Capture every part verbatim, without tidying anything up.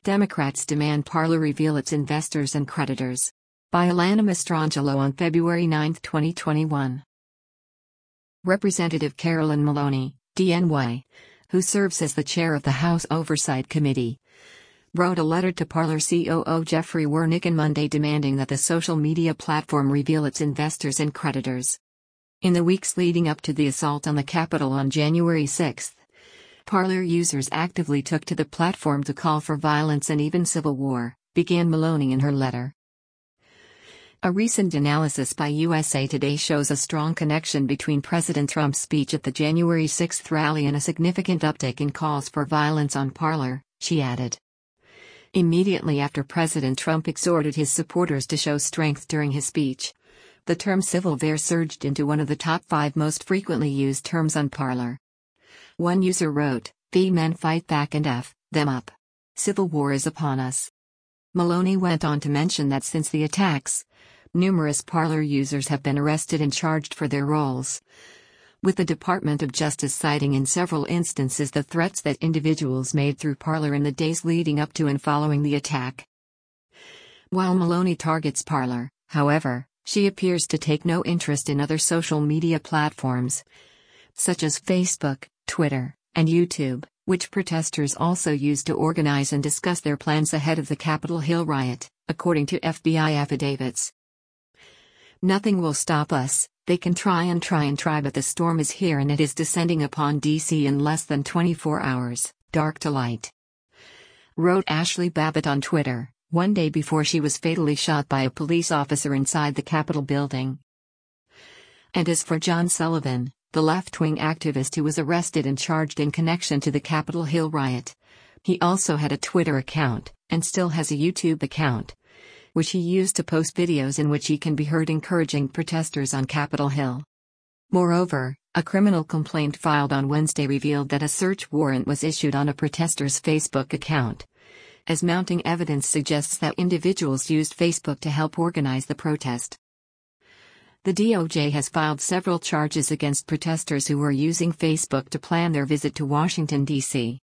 Democrats demand Parler reveal its investors and creditors. By Alana Mastrangelo on February ninth, twenty twenty-one. Representative Carolyn Maloney, D N Y, who serves as the chair of the House Oversight Committee, wrote a letter to Parler C O O Jeffrey Wernick on Monday demanding that the social media platform reveal its investors and creditors. In the weeks leading up to the assault on the Capitol on January sixth, Parler users actively took to the platform to call for violence and even civil war, began Maloney in her letter. A recent analysis by U S A Today shows a strong connection between President Trump's speech at the January sixth rally and a significant uptick in calls for violence on Parler, she added. Immediately after President Trump exhorted his supporters to show strength during his speech, the term civil war surged into one of the top five most frequently used terms on Parler. One user wrote, "The men fight back and F them up. Civil war is upon us." Maloney went on to mention that since the attacks, numerous Parler users have been arrested and charged for their roles, with the Department of Justice citing in several instances the threats that individuals made through Parler in the days leading up to and following the attack. While Maloney targets Parler, however, she appears to take no interest in other social media platforms, such as Facebook, Twitter, and YouTube, which protesters also use to organize and discuss their plans ahead of the Capitol Hill riot, according to F B I affidavits. "Nothing will stop us. They can try and try and try, but the storm is here and it is descending upon D C in less than twenty-four hours, dark to light," wrote Ashley Babbitt on Twitter, one day before she was fatally shot by a police officer inside the Capitol building. And as for John Sullivan, the left-wing activist who was arrested and charged in connection to the Capitol Hill riot, he also had a Twitter account, and still has a YouTube account, which he used to post videos in which he can be heard encouraging protesters on Capitol Hill. Moreover, a criminal complaint filed on Wednesday revealed that a search warrant was issued on a protester's Facebook account, as mounting evidence suggests that individuals used Facebook to help organize the protest. The D O J has filed several charges against protesters who were using Facebook to plan their visit to Washington, D C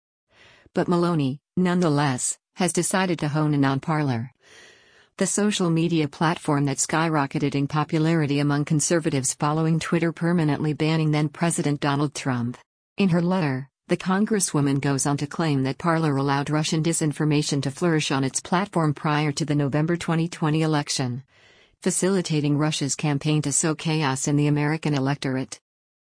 But Maloney, nonetheless, has decided to hone in on Parler, the social media platform that skyrocketed in popularity among conservatives following Twitter permanently banning then-President Donald Trump. In her letter, the Congresswoman goes on to claim that Parler allowed Russian disinformation to flourish on its platform prior to the November twenty twenty election, facilitating Russia's campaign to sow chaos in the American electorate.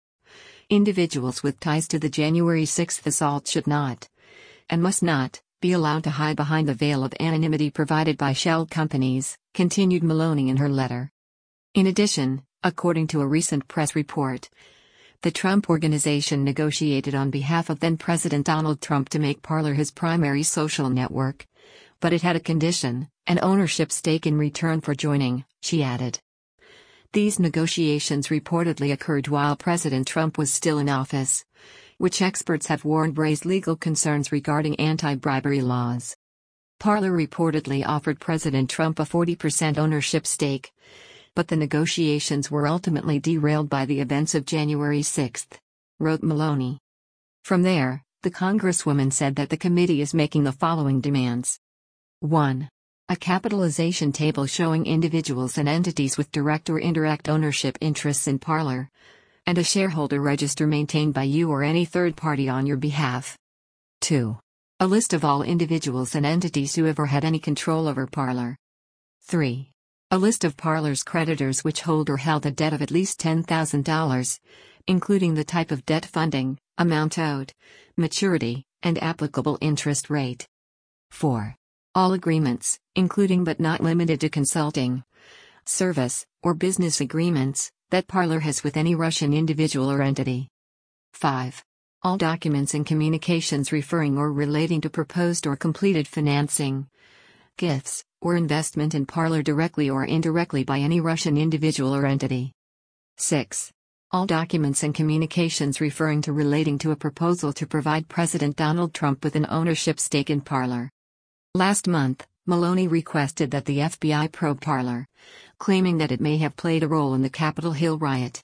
Individuals with ties to the January sixth assault should not, and must not, be allowed to hide behind the veil of anonymity provided by shell companies, continued Maloney in her letter. In addition, according to a recent press report, the Trump Organization negotiated on behalf of then-President Donald Trump to make Parler his primary social network, but it had a condition, an ownership stake in return for joining, she added. These negotiations reportedly occurred while President Trump was still in office, which experts have warned raised legal concerns regarding anti-bribery laws. Parler reportedly offered President Trump a forty percent ownership stake, but the negotiations were ultimately derailed by the events of January sixth, wrote Maloney. From there, the Congresswoman said that the committee is making the following demands. one. A capitalization table showing individuals and entities with direct or indirect ownership interests in Parler, and a shareholder register maintained by you or any third party on your behalf. two. A list of all individuals and entities who ever had any control over Parler. three. A list of Parler's creditors which hold or held a debt of at least ten thousand dollars, including the type of debt funding, amount owed, maturity, and applicable interest rate. four. All agreements, including but not limited to consulting, service, or business agreements, that Parler has with any Russian individual or entity. five. All documents and communications referring or relating to proposed or completed financing, gifts, or investment in Parler directly or indirectly by any Russian individual or entity. six. All documents and communications referring to relating to a proposal to provide President Donald Trump with an ownership stake in Parler. Last month, Maloney requested that the F B I probe Parler, claiming that it may have played a role in the Capitol Hill riot.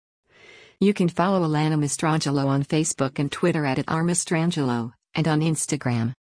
You can follow Alana Mastrangelo on Facebook and Twitter at, at r mastrangelo, and on Instagram